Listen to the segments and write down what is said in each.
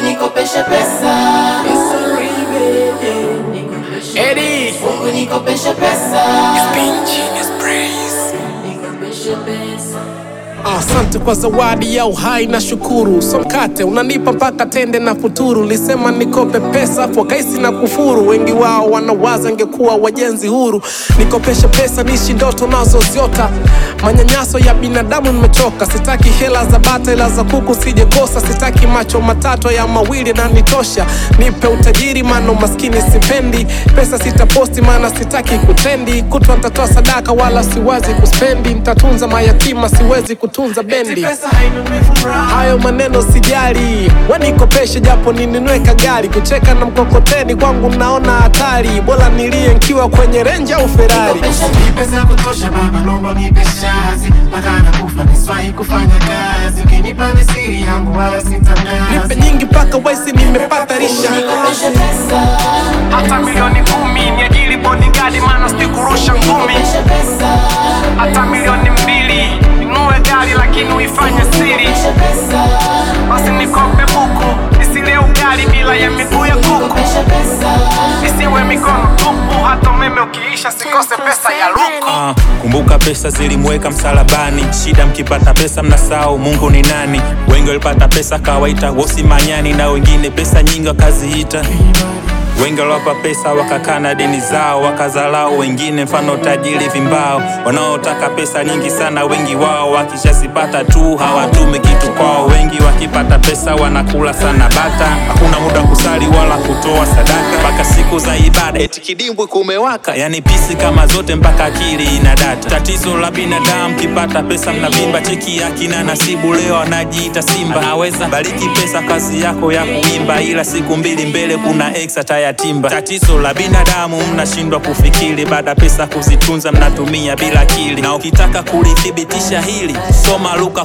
nikopeshe pesa. Eddie, Mungu nikopeshe pesa. Nikopeshe pesa. asante kwa zawadi ya uhai na shukuru. So mkate unanipa mpaka tende na futuru. Lisema nikope pesa kwa kaisi na kufuru. Wengi wao wanawaza ngekuwa wajenzi huru. Nikopeshe pesa nishi ndoto nazo ziota. Manyanyaso ya binadamu nimechoka. Sitaki hela za bata ila za kuku sijekosa. Sitaki macho matatu ya mawili na nitosha. Nipe utajiri mano maskini sipendi. Pesa sitaposti maana sitaki kutendi. Kutwa nitatoa sadaka wala siwazi kuspendi. Nitatunza mayatima siwezi kutunza bendi. Hayo maneno sijali. Wanikopeshe japo ninunue kagari. Kucheka na mkokoteni kwangu naona hatari. Bora nilie nkiwa kwenye Range au Ferrari. Pesa kutosha baba lomba nipe shazi. Mpaka nakufa niswahi kufanya kazi. Ukinipa ni siri yangu wala sitangazi. Nipe nyingi paka waisi nimepata risha. Nikopeshe pesa. Hata milioni 10 ni ajili bodyguard maana sikurusha ngumi. Nikopeshe pesa. Hata milioni 2 ninunue gari lakini uifanye siri. Nikopeshe pesa. Basi nikope buku nisile ugali bila ya miguu ya kuku. Nikopeshe pesa. Nisiwe mikono tupu hata umeme ukiisha sikose pesa ya luku. Kumbuka pesa zilimweka msalabani. Shida mkipata pesa mnasahau Mungu ni nani. Wengi walipata pesa kawaita wosi manyani. Na wengine pesa nyingi wakaziita. Wengi waliwapa pesa wakakana deni zao. Wakazalau wengine mfano tajiri vimbao. Wanaotaka pesa nyingi sana wengi wao. Wakishazipata tu hawatumi kitu kwao. Wengi wakipata pesa wanakula sana bata. Hakuna muda kusali wala kutoa sadaka. Mpaka siku za ibada eti kidimbwi kumewaka. Yani pisi kama zote mpaka akili ina data. Tatizo la binadamu kipata pesa mnavimba. Cheki ya kina Nasibu leo anajiita Simba. Anaweza bariki pesa kazi yako ya kuimba. Ila siku mbili mbele kuna exa timba. Tatizo la binadamu mnashindwa kufikiri. Baada pesa kuzitunza mnatumia bila akili. Na ukitaka kulithibitisha hili soma Luka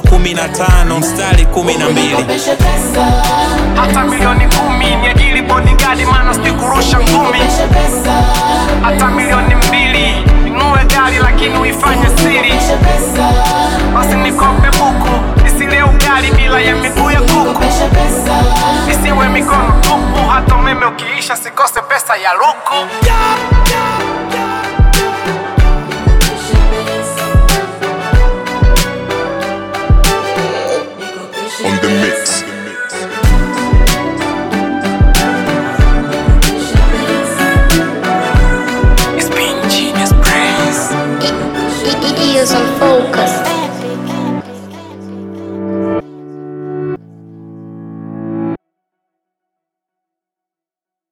15 mstari 12. Nikopeshe pesa. Hata milioni 10 ni ajili bodyguard maana sikurusha ngumi. Nikopeshe pesa. Hata milioni 2 ninunue gari lakini uifanye siri. Nikopeshe pesa. Basi nikope buku nisile ugali bila ya miguu ya kuku. Nikopeshe pesa. Nisiwe mikono tupu hata umeme ukiisha sikose pesa ya luku. Nikopeshe pesa. On the mix.